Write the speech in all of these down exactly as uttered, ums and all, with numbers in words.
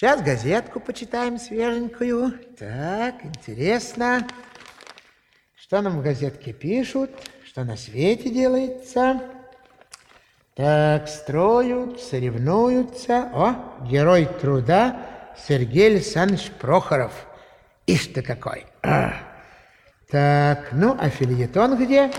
Сейчас газетку почитаем свеженькую. Так, интересно. Что нам в газетке пишут? Что на свете делается? Так, строят, соревнуются. О, герой труда Сергей Александрович Прохоров. Ишь ты какой. А. Так, ну, а фельетон где?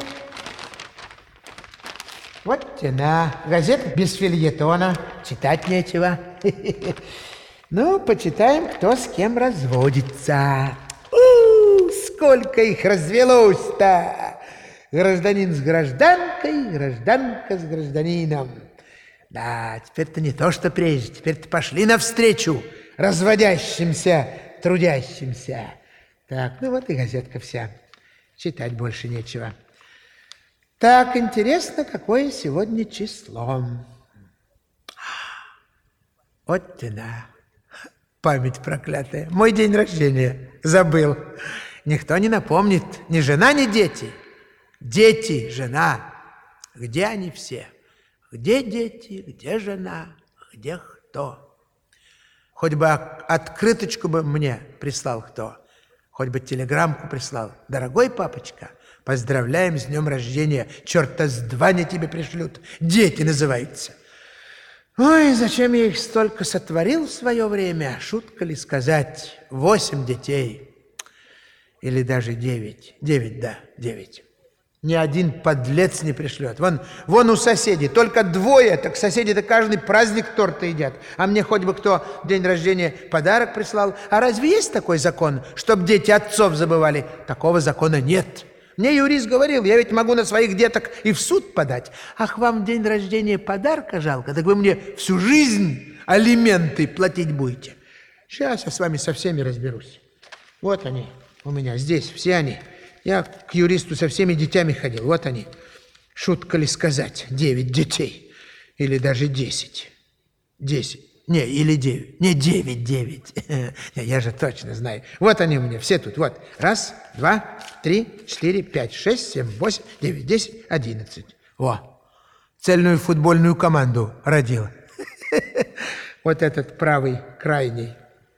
Вот тена. Газета без фельетона. Читать нечего. Ну, почитаем, кто с кем разводится. У, сколько их развелось-то! Гражданин с гражданкой, гражданка с гражданином. Да, теперь-то не то, что прежде. Теперь-то пошли навстречу разводящимся, трудящимся. Так, ну вот и газетка вся. Читать больше нечего. Так, интересно, какое сегодня число. Вот тена. Память проклятая. Мой день рождения. Забыл. Никто не напомнит. Ни жена, ни дети. Дети, жена. Где они все? Где дети, где жена, где кто? Хоть бы открыточку бы мне прислал кто. Хоть бы телеграммку прислал. Дорогой папочка, поздравляем с днем рождения. Черта с два они тебе пришлют. Дети называются. Ой, зачем я их столько сотворил в свое время? Шутка ли сказать? Восемь детей. Или даже девять. Девять, да, девять. Ни один подлец не пришлет. Вон, вон у соседей только двое, так соседи-то каждый праздник торта едят. А мне хоть бы кто день рождения подарок прислал. А разве есть такой закон, чтоб дети отцов забывали? Такого закона нет. Мне юрист говорил, я ведь могу на своих деток и в суд подать. Ах, вам день рождения подарка жалко? Так вы мне всю жизнь алименты платить будете. Сейчас я с вами со всеми разберусь. Вот они у меня здесь, все они. Я к юристу со всеми детьми ходил. Вот они. Шутка ли сказать? Девять детей. Или даже десять. Десять. Не, или девять. Не, девять, девять. Я же точно знаю. Вот они у меня, все тут. Вот. Раз, два, три, четыре, пять, шесть, семь, восемь, девять, десять, одиннадцать. О, цельную футбольную команду родил. Вот этот правый, крайний.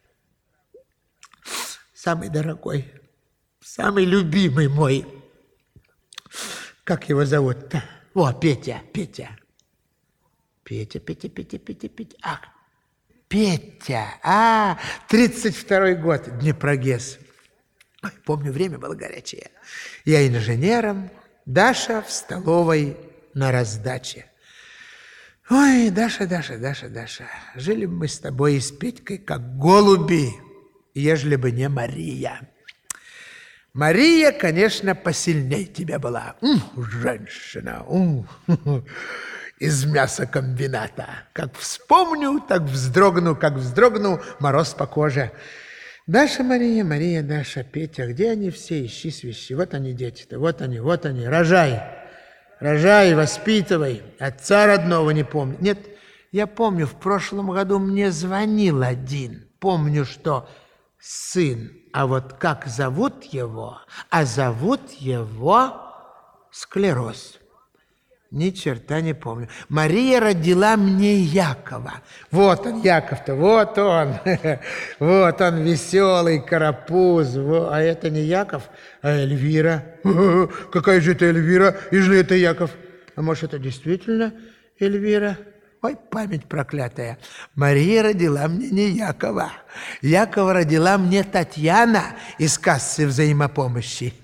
Самый дорогой. Самый любимый мой. Как его зовут-то? О, Петя, Петя. Петя, Петя, Петя, Петя, Петя. Ах, Петя. А, тридцать второй год, Днепрогэс. Ой, помню, время было горячее. Я инженером, Даша в столовой на раздаче. Ой, Даша, Даша, Даша, Даша. Жили бы мы с тобой и с Петькой, как голуби, ежели бы не Мария. Мария, конечно, посильней тебя была. М, женщина, м, из мясокомбината. Как вспомню, так вздрогну, как вздрогну, мороз по коже. Даша, Мария, Мария, Даша, Петя, где они все? Ищи свищи. Вот они, дети-то, вот они, вот они. Рожай, рожай, воспитывай. Отца родного не помню. Нет, я помню, в прошлом году мне звонил один. Помню, что сын. А вот как зовут его? А зовут его склероз. Ни черта не помню. Мария родила мне Якова. Вот он, Яков-то, вот он. Вот он, веселый карапуз. А это не Яков, а Эльвира. Какая же это Эльвира, ежели это Яков? А может, это действительно Эльвира? Ой, память проклятая. Мария родила мне не Якова. Якова родила мне Татьяна из кассы взаимопомощи.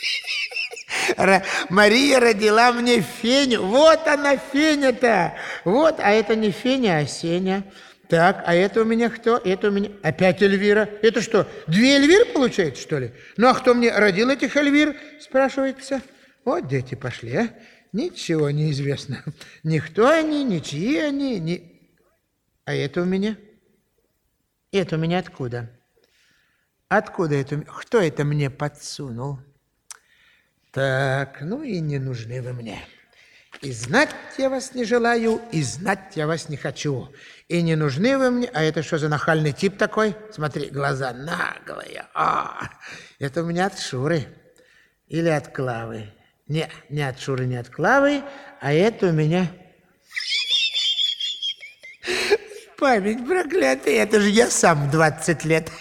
Мария родила мне Феню. Вот она, Феня-то. Вот, а это не Феня, а Сеня. Так, а это у меня кто? Это у меня опять Эльвира. Это что, две Эльвиры получается, что ли? Ну, а кто мне родил этих Эльвир, спрашивается? Вот дети пошли, а. Ничего не известно. Никто они, ничьи они, ни... А это у меня? Это у меня откуда? Откуда это? Кто это мне подсунул? Так, ну и не нужны вы мне. И знать я вас не желаю, и знать я вас не хочу. И не нужны вы мне... А это что за нахальный тип такой? Смотри, глаза наглые. А, это у меня от Шуры. Или от Клавы. Не, не от Шуры, не от Клавы, а это у меня... Память проклятая, это же я сам в двадцать лет.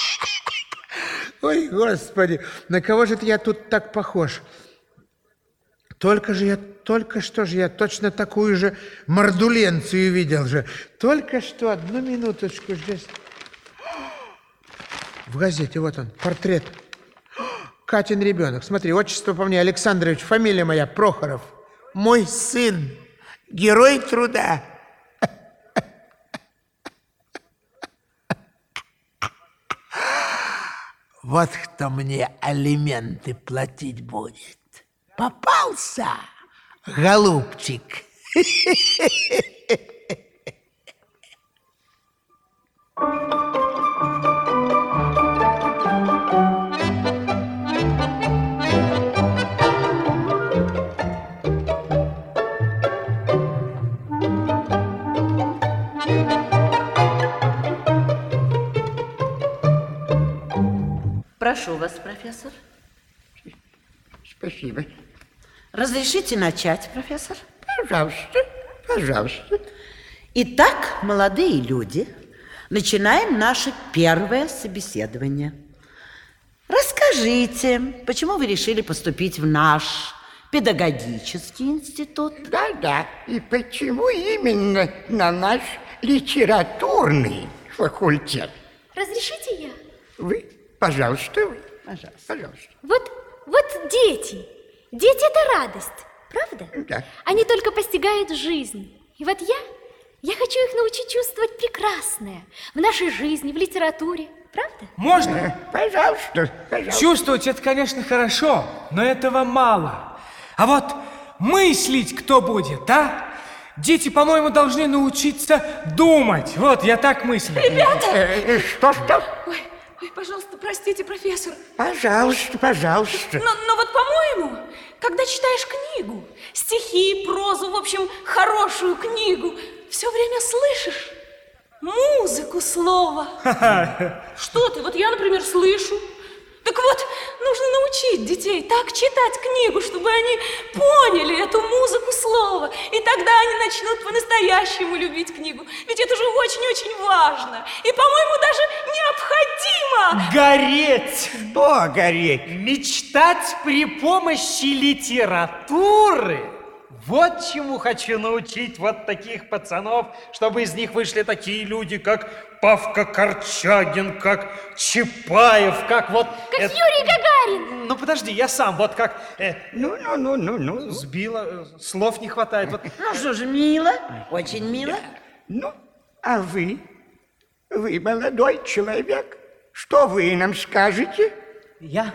Ой, Господи, на кого же это я тут так похож? Только же я, только что же я точно такую же мордуленцию видел же. Только что, одну минуточку здесь. В газете, вот он, портрет. Катин ребенок. Смотри, отчество по мне, Александрович, фамилия моя, Прохоров. Мой сын, герой труда. Вот кто мне алименты платить будет. Попался, голубчик. Прошу вас, профессор. Спасибо. Разрешите начать, профессор? Пожалуйста, пожалуйста. Итак, молодые люди, начинаем наше первое собеседование. Расскажите, почему вы решили поступить в наш педагогический институт? Да-да, и почему именно на наш литературный факультет? Разрешите я? Вы, пожалуйста, вы. Пожалуйста. Пожалуйста. Вот, вот дети. Дети – это радость, правда? Да. Они только постигают жизнь. И вот я, я хочу их научить чувствовать прекрасное в нашей жизни, в литературе. Правда? Можно? Э, Пожалуйста, пожалуйста. Чувствовать это, конечно, хорошо, но этого мало. А вот мыслить кто будет, а? Дети, по-моему, должны научиться думать. Вот, я так мыслю. Ребята! Э, Что, что? Ой, ой, пожалуйста, простите, профессор. Пожалуйста, пожалуйста. Но, но вот, по-моему, когда читаешь книгу, стихи, прозу, в общем, хорошую книгу, все время слышишь музыку слова. Что ты? Вот я, например, слышу. Так вот, нужно научить детей так читать книгу, чтобы они поняли эту музыку слова. И тогда они начнут по-настоящему любить книгу. Ведь это же очень-очень важно. И, по-моему, даже необходимо. Гореть! Что гореть? Мечтать при помощи литературы. Вот чему хочу научить вот таких пацанов, чтобы из них вышли такие люди, как Павка Корчагин, как Чапаев, как вот... Как это- Юрий Гагарин! Ну, подожди, я сам, вот как... э, Ну, ну, ну, ну, ну. сбила, э, слов не хватает. Вот. Ну что же, мило, очень мило. Ну, а вы? Вы молодой человек. Что вы нам скажете? Я...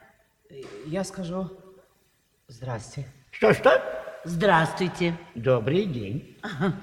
Я скажу... Здрасте. Что-что? Здравствуйте. Добрый день.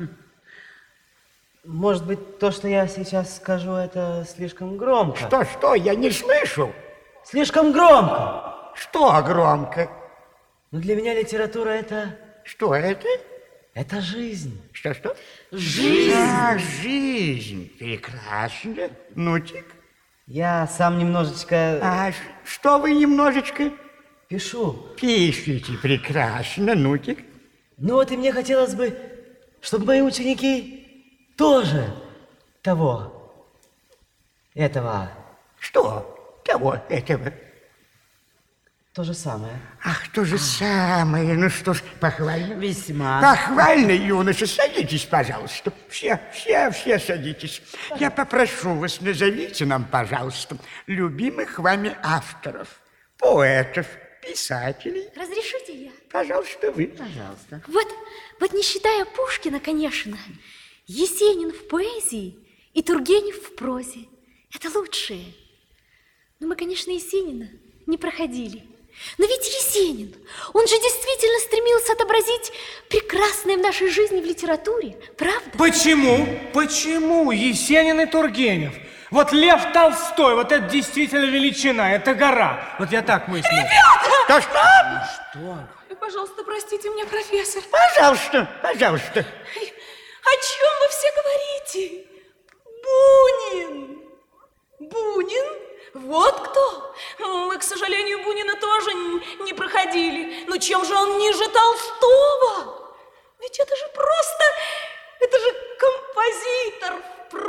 Может быть, то, что я сейчас скажу, это слишком громко? Что-что? Я не слышу. Слишком громко! Что громко? Но для меня литература это... Что это? Это жизнь. Что-что? Жизнь. А, жизнь. Прекрасно. Нутик. Я сам немножечко А ш- что вы немножечко пишу. пишете? Прекрасно. Нутик. Ну вот и мне хотелось бы, чтобы мои ученики тоже того, этого, Что? Того, этого. то же самое. Ах, то же самое. Ну что ж, похвально. Весьма. Похвально, юноша. Садитесь, пожалуйста. Все, все, все садитесь. Я попрошу вас, назовите нам, пожалуйста, любимых вами авторов, поэтов, писателей. Разрешите я? Пожалуйста, вы. Пожалуйста. Вот, вот не считая Пушкина, конечно, Есенин в поэзии и Тургенев в прозе. Это лучшие. Но мы, конечно, Есенина не проходили. Но ведь Есенин, он же действительно стремился отобразить прекрасное в нашей жизни в литературе, правда? Почему? Почему Есенин и Тургенев? Вот Лев Толстой, вот это действительно величина, это гора. Вот я так мыслю. Что, что? Ой, пожалуйста, простите меня, профессор. Пожалуйста, пожалуйста. О чем вы все говорите? Бунин. Бунин? Вот кто? Мы, к сожалению, Бунина тоже н- не проходили. Но чем же он ниже Толстого? Ведь это же просто... Это же композитор,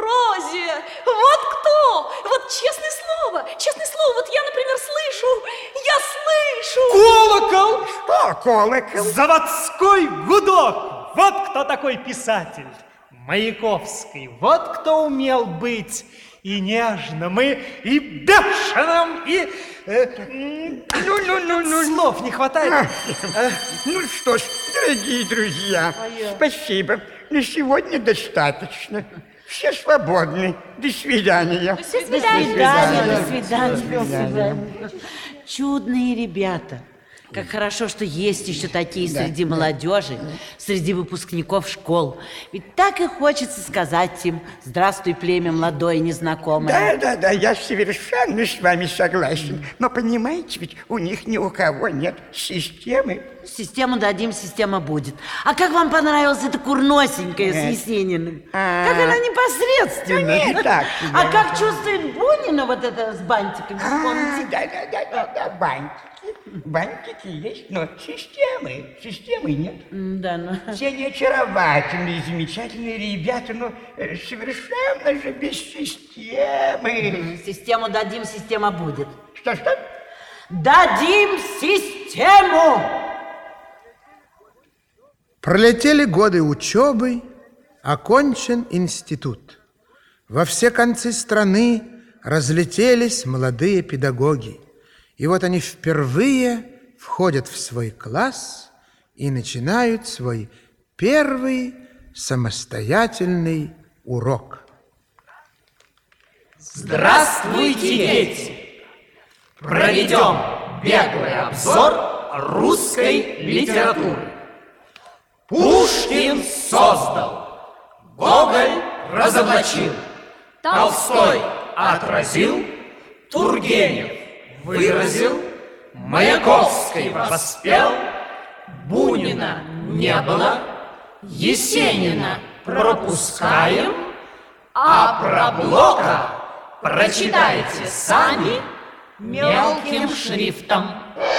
прозе. Вот кто? Вот честное слово, честное слово, вот я, например, слышу, я слышу. Колокол! Что колокол? Заводской гудок. Вот кто такой писатель. Маяковский. Вот кто умел быть и нежным, и, и бешеным, и... э, Ну, ну, ну, ну. слов не хватает. Э, Ну что ж, дорогие друзья, спасибо. На сегодня достаточно. Все свободны. До свидания. До свидания, до свидания, до свидания. Чудные ребята. Как хорошо, что есть еще такие среди молодежи, среди выпускников школ. Ведь так и хочется сказать им: здравствуй, племя молодое и незнакомое. Да, да, да, я совершенно с вами согласен. Но понимаете, ведь у них ни у кого нет системы. Систему дадим, система будет. А как вам понравилась эта курносенькая с Есениным? А. Как она непосредственно. Да не так себе. А как чувствует Бунина вот это с бантиками? А, Помните? да, да, да, да, да, бантики. Бантики есть, но системы, системы нет. М, Да, ну. Все они очаровательные, замечательные ребята, но э, совершенно же без системы. Систему дадим, система будет. Что-что? Дадим систему! Пролетели годы учебы, окончен институт. Во все концы страны разлетелись молодые педагоги. И вот они впервые входят в свой класс и начинают свой первый самостоятельный урок. Здравствуйте, дети! Проведем беглый обзор русской литературы. Пушкин создал, Гоголь разоблачил, Толстой отразил, Тургенев выразил, Маяковский воспел, Бунина не было, Есенина пропускаем, а про Блока прочитайте сами мелким шрифтом.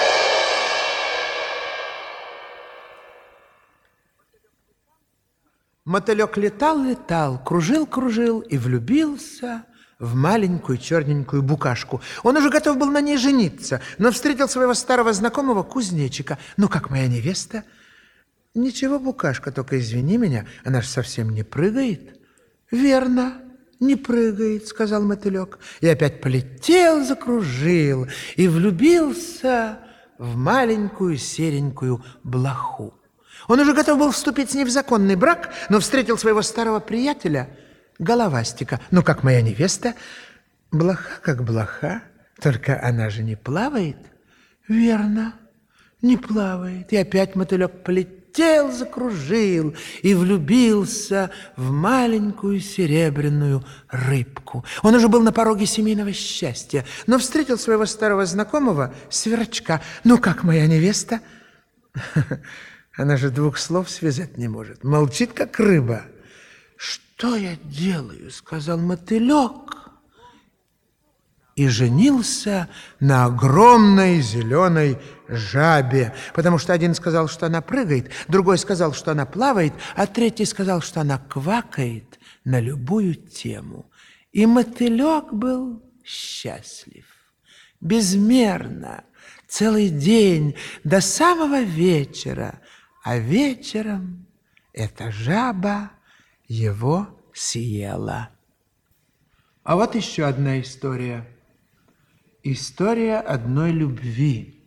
Мотылек летал-летал, кружил-кружил и влюбился в маленькую черненькую букашку. Он уже готов был на ней жениться, но встретил своего старого знакомого кузнечика. «Ну, как моя невеста?» «Ничего, букашка, только извини меня, она же совсем не прыгает». «Верно, не прыгает», — сказал мотылек. И опять полетел, закружил и влюбился в маленькую серенькую блоху. Он уже готов был вступить с ней в законный брак, но встретил своего старого приятеля Головастика. «Ну, как моя невеста?» «Блоха как блоха, только она же не плавает». «Верно, не плавает». И опять мотылек полетел, закружил и влюбился в маленькую серебряную рыбку. Он уже был на пороге семейного счастья, но встретил своего старого знакомого Сверчка. «Ну, как моя невеста?» Она же двух слов связать не может. Молчит, как рыба. «Что я делаю?» — сказал мотылек. И женился на огромной зеленой жабе. Потому что один сказал, что она прыгает, другой сказал, что она плавает, а третий сказал, что она квакает на любую тему. И мотылек был счастлив. Безмерно. Целый день до самого вечера. А вечером эта жаба его съела. А вот еще одна история. История одной любви.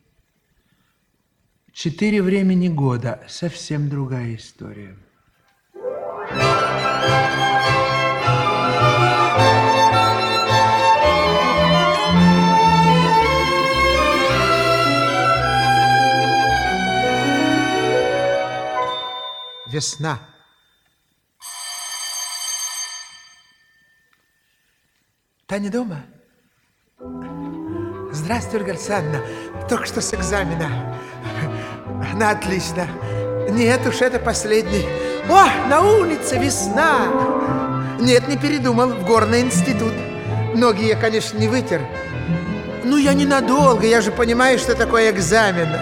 Четыре времени года. Совсем другая история. Весна. Таня дома? Здравствуй, Ольга Александровна. Только что с экзамена. На отлично. Нет уж, это последний. О, на улице весна. Нет, не передумал, в горный институт. Ноги я, конечно, не вытер. Ну, я ненадолго, я же понимаю, что такое экзамен.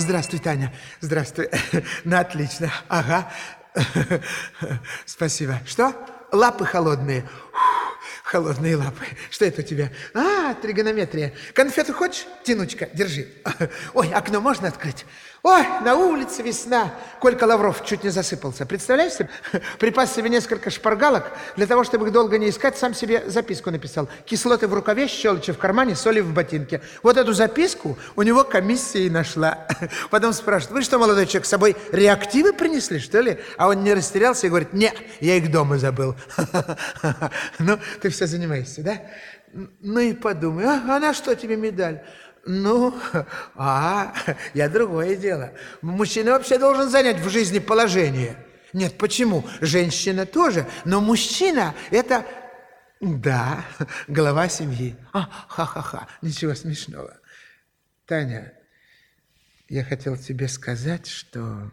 здравствуй, Таня. Здравствуй. Ну, отлично. Ага. Спасибо. Что? Лапы холодные. Холодные лапы. Что это у тебя? А, тригонометрия. Конфету хочешь? Тянучка, держи. Ой, окно можно открыть? Ой, на улице весна. Колька Лавров чуть не засыпался. Представляешь себе? Припас себе несколько шпаргалок. Для того, чтобы их долго не искать, сам себе записку написал. Кислоты в рукаве, щелочи в кармане, соли в ботинке. Вот эту записку у него комиссия и нашла. Потом спрашивает: вы что, молодой человек, с собой реактивы принесли, что ли? А он не растерялся и говорит: не, я их дома забыл. Ну, ты все занимаешься, да? Ну и подумай, а, а на что тебе медаль? Ну, а, я другое дело. Мужчина вообще должен занять в жизни положение. Нет, почему? Женщина тоже, но мужчина – это, да, глава семьи. А, ха-ха-ха, ничего смешного. Таня, я хотел тебе сказать, что...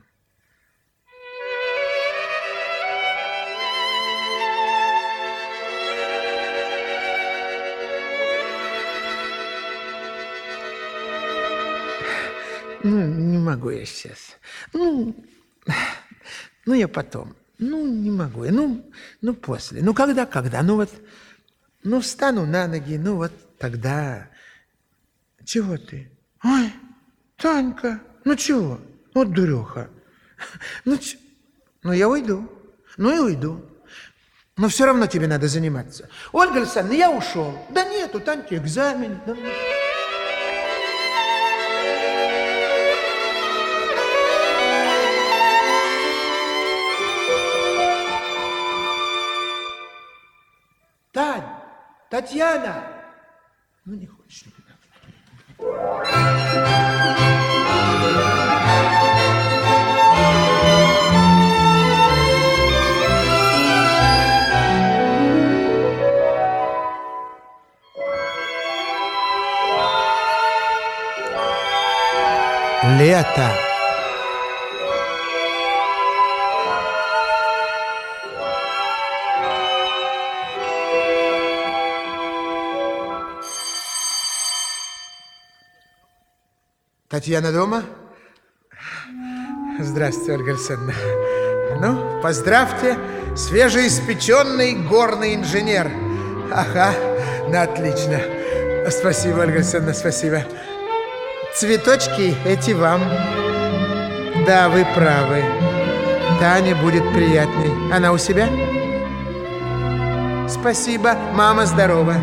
Ну, не могу я сейчас. Ну, ну, я потом. Ну, не могу я. Ну, ну, после. Ну, когда, когда? Ну, вот, ну, встану на ноги, ну, вот тогда. Чего ты? Ой, Танька, ну, чего? Вот дуреха. Ну, ч... ну, я уйду. Ну, и уйду. Но все равно тебе надо заниматься. Ольга Александровна, я ушел. Да нет, у Таньки экзамен. Да... Тань, Татьяна! Ну, не хочешь. Лето. Татьяна дома? Здравствуйте, Ольга Александровна. Ну, поздравьте, свежеиспеченный горный инженер. Ага, ну отлично. Спасибо, Ольга Александровна, спасибо. Цветочки эти вам. Да, вы правы. Таня будет приятной. Она у себя? Спасибо, мама здорова.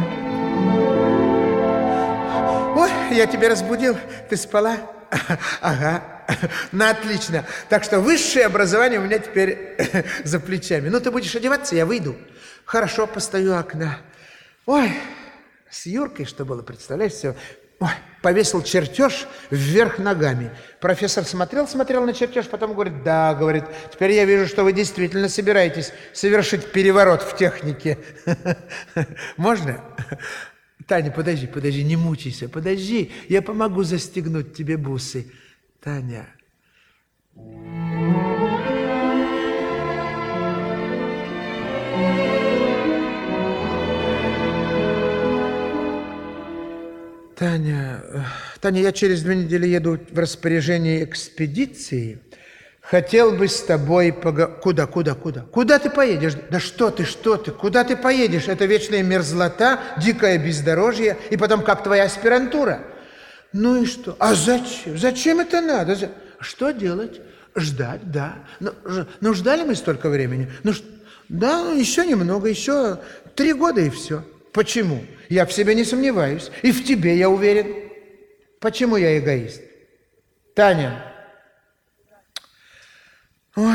Ой, я тебя разбудил. Ты спала? Ага. Ну, отлично. Так что высшее образование у меня теперь за плечами. Ну, ты будешь одеваться, я выйду. Хорошо, постою у окна. Ой, с Юркой что было, представляешь, все. Ой, повесил чертеж вверх ногами. Профессор смотрел, смотрел на чертеж, потом говорит: да, говорит, теперь я вижу, что вы действительно собираетесь совершить переворот в технике. Можно? Таня, подожди, подожди, не мучайся, подожди, я помогу застегнуть тебе бусы. Таня. Таня, Таня, я через две недели еду в распоряжение экспедиции. Хотел бы с тобой поговорить. Куда, куда, куда? Куда ты поедешь? Да что ты, что ты? Куда ты поедешь? Это вечная мерзлота, дикое бездорожье, и потом как твоя аспирантура. Ну и что? А зачем? Зачем это надо? Что делать? Ждать, да. Ну, ж... ну ждали мы столько времени. Ну, ш... да, ну, еще немного, еще три года и все. Почему? Я в себе не сомневаюсь. И в тебе я уверен. Почему я эгоист? Таня. Ой.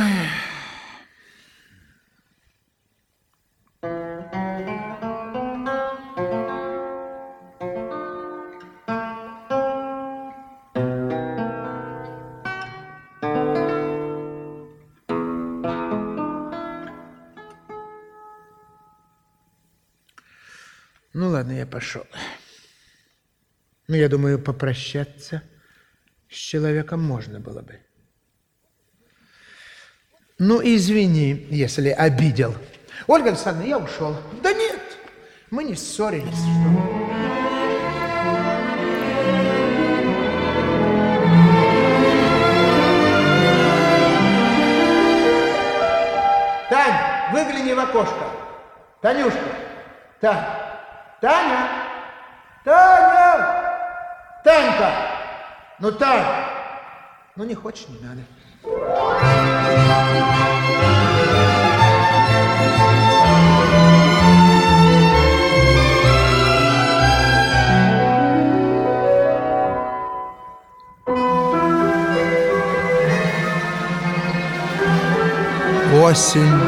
Ну ладно, я пошел. Ну, я думаю, попрощаться с человеком можно было бы. Ну, извини, если обидел. Ольга Александровна, я ушел. Да нет, мы не ссорились. Что... Танюшка! Та... Таня! Таня! Танька! Ну, Тань! Ну, не хочешь, не надо. Осень.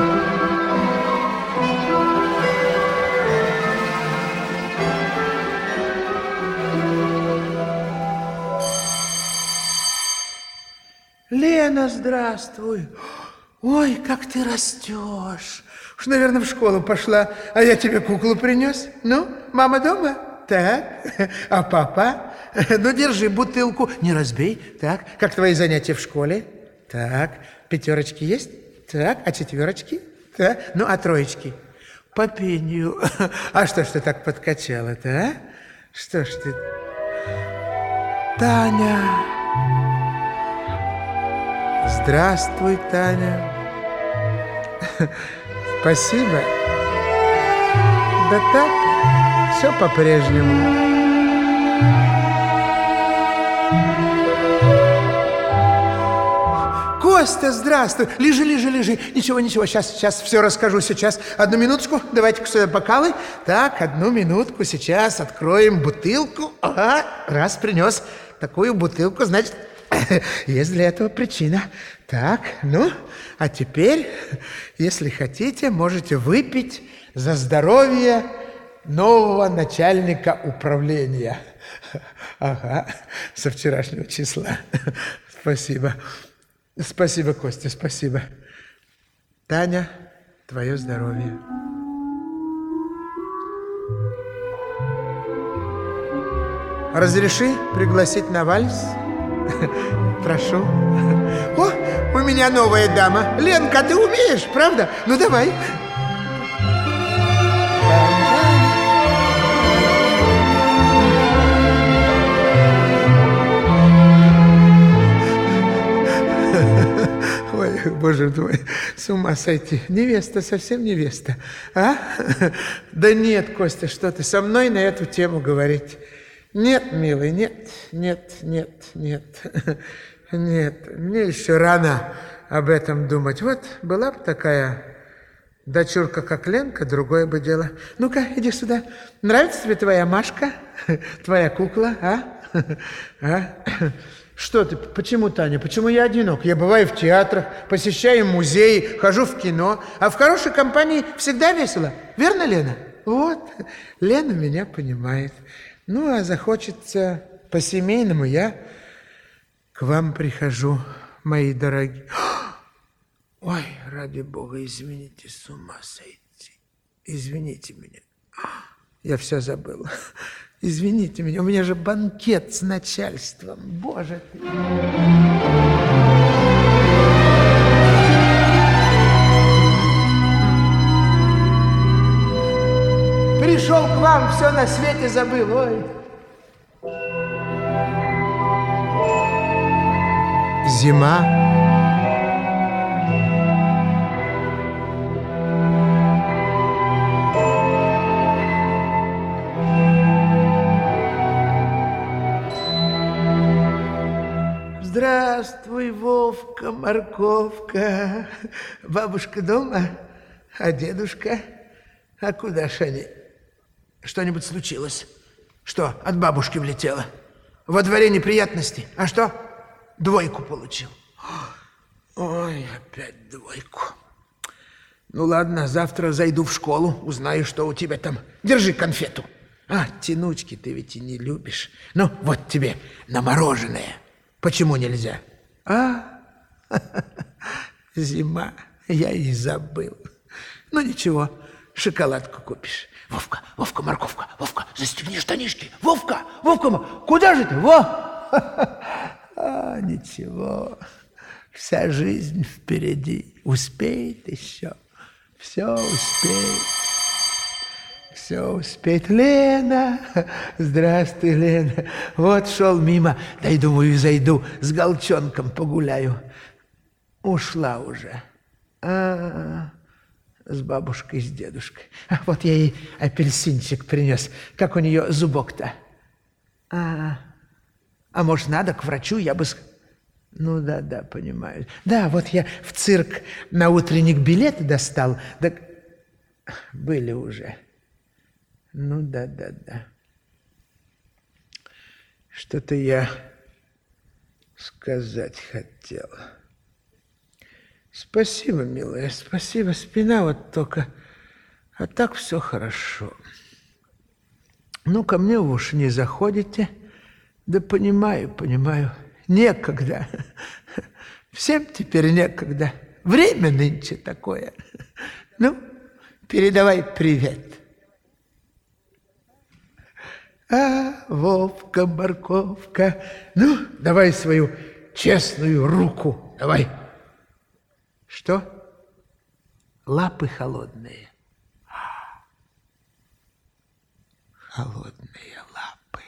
Лена, здравствуй. Ой, как ты растешь. Уж, наверное, в школу пошла, а я тебе куклу принес. Ну, мама дома? Так. А папа? Ну, держи бутылку. Не разбей. Так. Как твои занятия в школе? Так. Пятерочки есть? Так. А четверочки? Так. Ну, а троечки? По пению. А что ж ты так подкачала-то, а? Что ж ты... Таня... Здравствуй, Таня. Спасибо. Да так, все по-прежнему. Костя, здравствуй. Лежи, лежи, лежи. Ничего, ничего, сейчас, сейчас все расскажу. Сейчас, одну минуточку. Давайте-ка сюда бокалы. Так, одну минутку. Сейчас откроем бутылку. Ага, раз принес такую бутылку, значит... Есть для этого причина. Так, ну, а теперь, если хотите, можете выпить за здоровье нового начальника управления. Ага, со вчерашнего числа. Спасибо. Спасибо, Костя, спасибо. Таня, твое здоровье. Разреши пригласить на вальс? Прошу. О, у меня новая дама. Ленка, ты умеешь, правда? Ну, давай. Ой, боже мой, с ума сойти. Невеста, совсем невеста. А? Да нет, Костя, что ты со мной на эту тему говорить? Нет, милый, нет, нет, нет, нет, нет, мне еще рано об этом думать. Вот была бы такая дочурка, как Ленка, другое бы дело. Ну-ка, иди сюда. Нравится тебе твоя Машка, твоя кукла, а? а? Что ты, почему, Таня, почему я одинок? Я бываю в театрах, посещаю музеи, хожу в кино, а в хорошей компании всегда весело. Верно, Лена? Вот, Лена меня понимает. Ну, а захочется по-семейному, я к вам прихожу, мои дорогие. Ой, ради бога, извините, с ума сойти. Извините меня. Я все забыл. Извините меня, у меня же банкет с начальством. Боже ты. Пришел к вам, все на свете забыл. Ой. Зима. Здравствуй, Вовка, морковка. Бабушка дома? А дедушка? А куда ж они? Что-нибудь случилось? Что, от бабушки влетело? Во дворе неприятности? А что? Двойку получил. Ой, опять двойку. Ну ладно, завтра зайду в школу, узнаю, что у тебя там. Держи конфету. А, тянучки ты ведь и не любишь. Ну, вот тебе на мороженое. Почему нельзя? А, зима, я и забыл. Ну ничего, шоколадку купишь. Вовка, Вовка, морковка, Вовка, застегни штанишки. Вовка, Вовка, куда же ты? Во! А, ничего, вся жизнь впереди. Успеет еще, все успеет. Все успеет. Лена, здравствуй, Лена. Вот шел мимо, дай, думаю, зайду, с Голчонком погуляю. Ушла уже. А, с бабушкой и с дедушкой. А вот я ей апельсинчик принес. Как у нее зубок-то? А, а может, надо к врачу? Я бы... Ну, да, да, понимаю. Да, вот я в цирк на утренник билеты достал. Да были уже. Ну, да, да, да. Что-то я сказать хотел. Спасибо, милая, спасибо. Спина вот только... А так все хорошо. Ну, ко мне вы уж не заходите. Да понимаю, понимаю. Некогда. Всем теперь некогда. Время нынче такое. Ну, передавай привет. А, Вовка, морковка. Ну, давай свою честную руку. Давай. Что? Лапы холодные. Холодные лапы.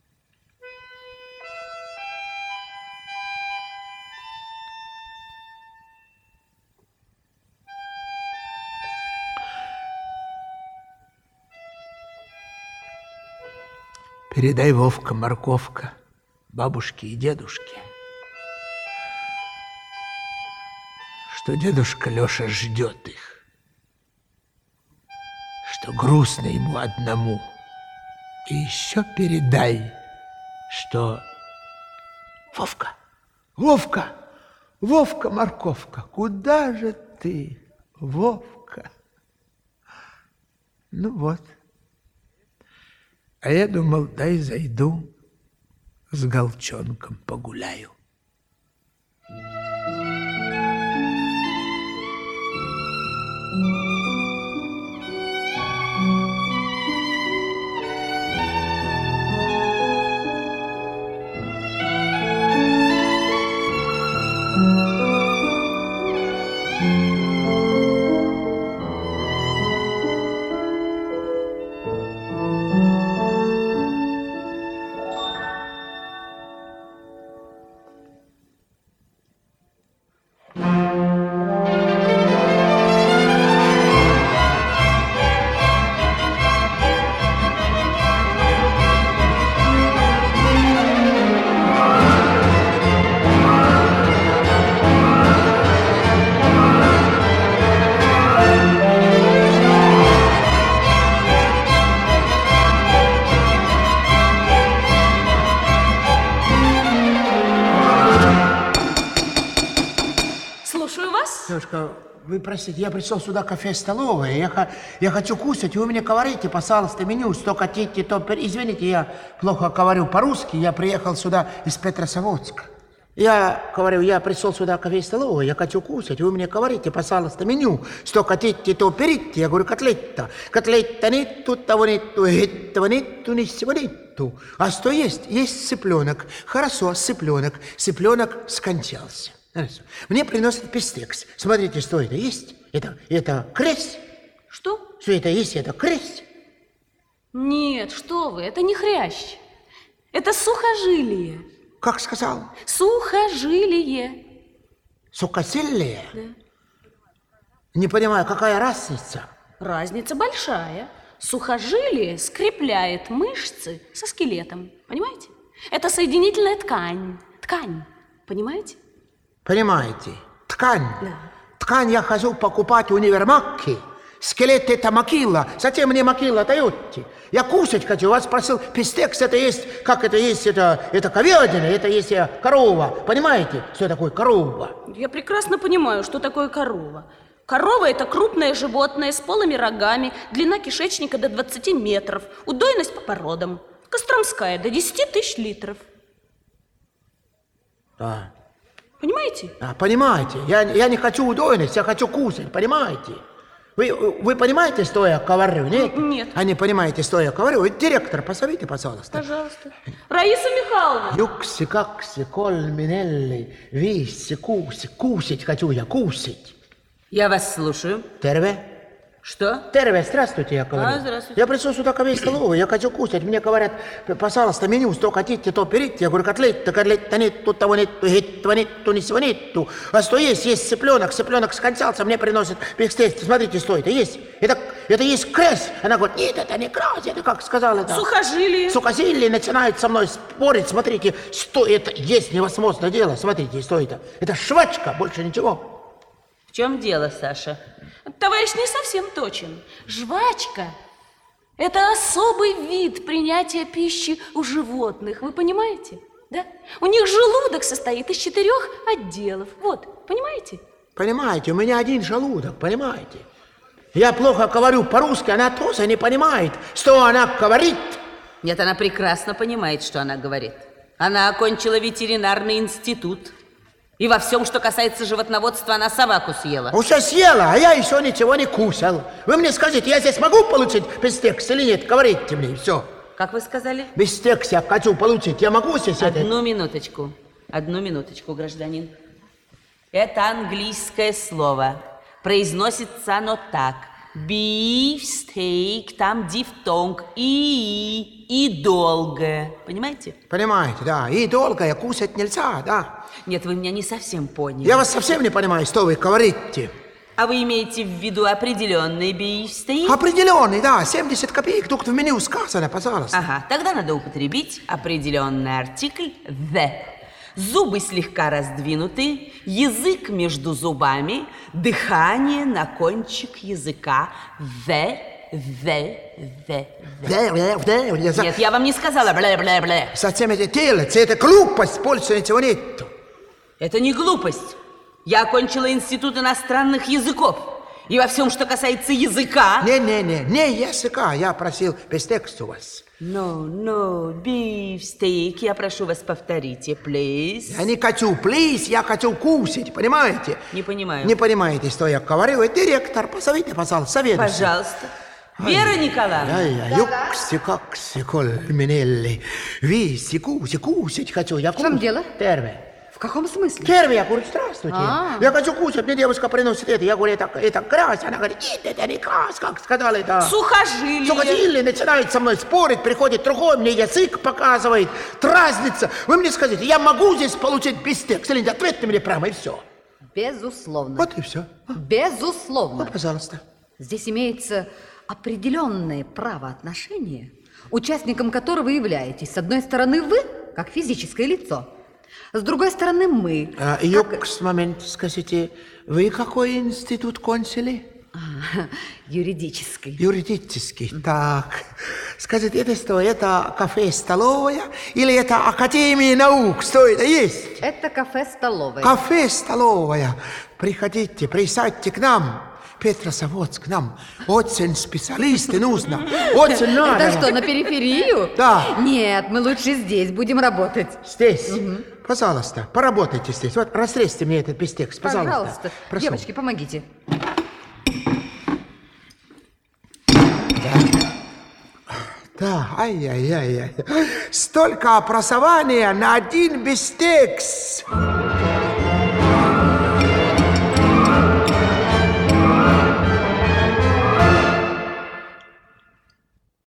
Передай, Вовка, морковка, бабушке и дедушке, что дедушка Леша ждет их, что грустно ему одному. И еще передай, что... Вовка, Вовка, Вовка, морковка, куда же ты, Вовка? Ну вот. А я думал, дай зайду, с Голчонком погуляю. Девушка, вы простите, я пришел сюда кафе-столовая, я, я хочу кушать, вы мне говорите, пожалуйста, меню, что хотите, то... Извините, я плохо говорю по-русски, я приехал сюда из Петрозаводска. Я говорю, я пришел сюда кафе-столовая, я хочу кушать, вы мне говорите, пожалуйста, меню, что хотите, то берите. Я говорю, котлета. Котлета нету, того нету, этого нету, ничего нету. А что есть? Есть цыпленок. Хорошо, цыпленок. Цыпленок скончался. Мне приносят пестекс. Смотрите, что это есть? Это, это крест. Что? Что это есть? Это крест. Нет, что вы, это не хрящ. Это сухожилие. Как сказал? Сухожилие. Сухожилие? Да. Не понимаю, какая разница? Разница большая. Сухожилие скрепляет мышцы со скелетом. Понимаете? Это соединительная ткань. Ткань. Понимаете? Понимаете? Ткань. Да. Ткань я хожу покупать в универмаге. Скелет это могила. Зачем мне могила даете? Я кушать хочу. Вас спросил, пестекс это есть, как это есть, это, это говядина, это есть корова. Понимаете, что такое корова? Я прекрасно понимаю, что такое корова. Корова – это крупное животное с полыми рогами, длина кишечника до двадцати метров, удойность по породам. Костромская до десяти тысяч литров. Да. Понимаете? Да, понимаете. Я, я не хочу удойность, я хочу кушать, понимаете? Вы, вы понимаете, что я говорю, нет? Нет. А не понимаете, что я говорю? Директор, позовите, пожалуйста. Пожалуйста. Раиса Михайловна. Юкси, какси, коль, минелли, висси, куси. Кусить хочу я, кусить. Я вас слушаю. Терве? Что? Терве, здравствуйте, я говорю. А, здравствуйте. Я пришел сюда ко весь столовую, я хочу кушать. Мне говорят, пожалуйста, меню, что хотите, то берите. Я говорю, котлет, котлет, нет, тут того нет, этого нет, ни сего нету. А что есть? Есть цыпленок, цыпленок скончался, мне приносят бифстейк. Смотрите, что это есть? Это, это есть крыс. Она говорит, нет, это не крыс, это как сказал это. Сухожилие. Сухожилие начинает со мной спорить. Смотрите, что это есть невозможно дело. Смотрите, что это. Это швачка, больше ничего. В чем дело, Саша? Товарищ не совсем точен. Жвачка – это особый вид принятия пищи у животных. Вы понимаете? Да? У них желудок состоит из четырех отделов. Вот, понимаете? Понимаете, у меня один желудок, понимаете? Я плохо говорю по-русски, она тоже не понимает, что она говорит. Нет, она прекрасно понимает, что она говорит. Она окончила ветеринарный институт. И во всем, что касается животноводства, она собаку съела. Уже съела, а я еще ничего не кушал. Вы мне скажите, я здесь могу получить бифстекс или нет? Говорите мне, все. Как вы сказали? Бифстекс я хочу получить. Я могу здесь это? Одну минуточку. Одну минуточку, гражданин. Это английское слово. Произносится оно так. Бифстейк, там дифтонг. И, и долго. Понимаете? Понимаете, да. И долго кушать нельзя, да. Нет, вы меня не совсем поняли. Я вас совсем не понимаю, что вы говорите. А вы имеете в виду определенный бифстейк? Определенный, да. семьдесят копеек. Тут в меню сказано, пожалуйста. Ага, тогда надо употребить определенный артикль «the». Зубы слегка раздвинуты, язык между зубами, дыхание на кончик языка. «The», «the», «the», «the». Нет, я вам не сказала «блэ-блэ-блэ». Зачем это делать? Это глупость, больше ничего нету. Это не глупость. Я окончила институт иностранных языков. И во всем, что касается языка... Не-не-не, не языка. Я просил бифстекс у вас. No, no, бифстейк. Я прошу вас, повторите, please. Я не хочу, please, я хочу кушать, понимаете? Не понимаю. Не понимаете, что я говорю? Директор, позовите, пожалуйста, советуйте. Пожалуйста. Вера Николаевна. Ай-яй, юкси, какси, кольминелли. Виси, куси, кусить хочу. Я В чем дело? Терве. В каком смысле? Терве, я говорю, здравствуйте. А. Я хочу кушать, мне девушка приносит это. Я говорю, это, это грязь. Она говорит, нет, это не грязь, как сказала это. Сухожилие. Сухожилие начинает со мной спорить, приходит другой, мне язык показывает, дразнится. Вы мне скажите, я могу здесь получить бифстекс или нет? Ответьте мне прямо, и все. Безусловно. Вот и все. Безусловно. Вот, пожалуйста. Здесь имеется определенное правоотношение, участником которого вы являетесь. С одной стороны, вы, как физическое лицо. С другой стороны, мы. А, как... Юкс, момент, скажите, вы какой институт кончили? А, юридический. Юридический. Mm-hmm. Так. Скажите, это что, это кафе-столовая или это Академия наук? Что это есть? Это кафе-столовая. Кафе-столовая. Приходите, присядьте к нам. Петрозаводск, к нам очень специалисты нужно. Очень надо. Это что, на периферию? Да. Нет, мы лучше здесь будем работать. Здесь? Угу. Пожалуйста, поработайте здесь. Вот разрежьте мне этот бифстекс, пожалуйста. Пожалуйста. Прошу. Девочки, помогите. Да, ай-яй-яй-яй. Столько образования на один бифстекс.